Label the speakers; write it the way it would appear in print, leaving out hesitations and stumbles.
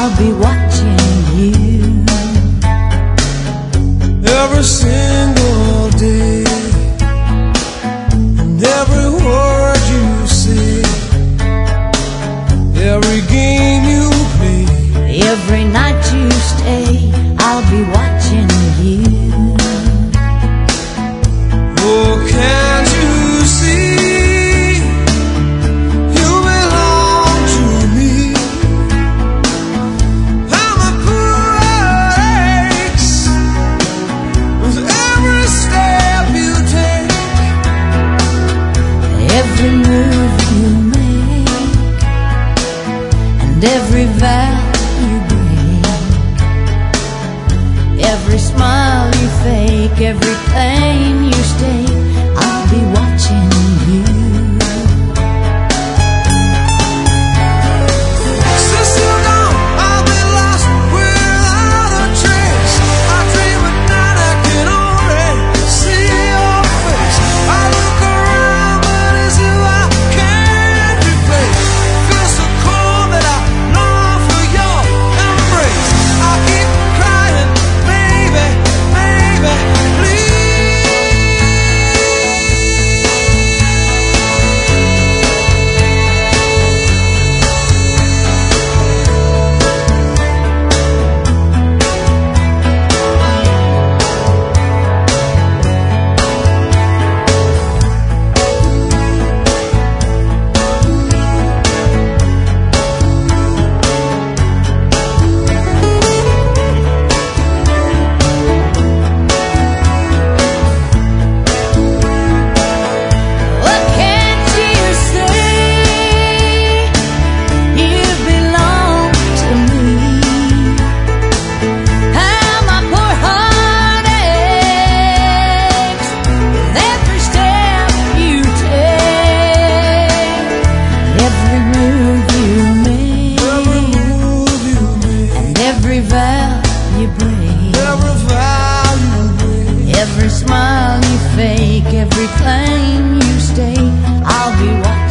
Speaker 1: I'll be watching you
Speaker 2: every single day, and every word you say, every game you play,
Speaker 1: every night you stay. I'll be watching you.
Speaker 2: Oh, can't you see? You belong to me. I'm a poor aches with every step you take,
Speaker 1: Every move you make, and every vow you break, every smile you fake, every pain you stake. I'll be watching you.
Speaker 2: since you're gone, I've been lost without a trace. I dream at night, I can already see your face. I look around, but it's you I can't replace. Feel so cold that I long for your embrace. I keep crying, baby, baby, please.
Speaker 1: What can't you say? You belong to me. How my poor heart aches with every step you take, every move you make, and every vow you break, every smile you fake, every claim you stake. I'll be watching.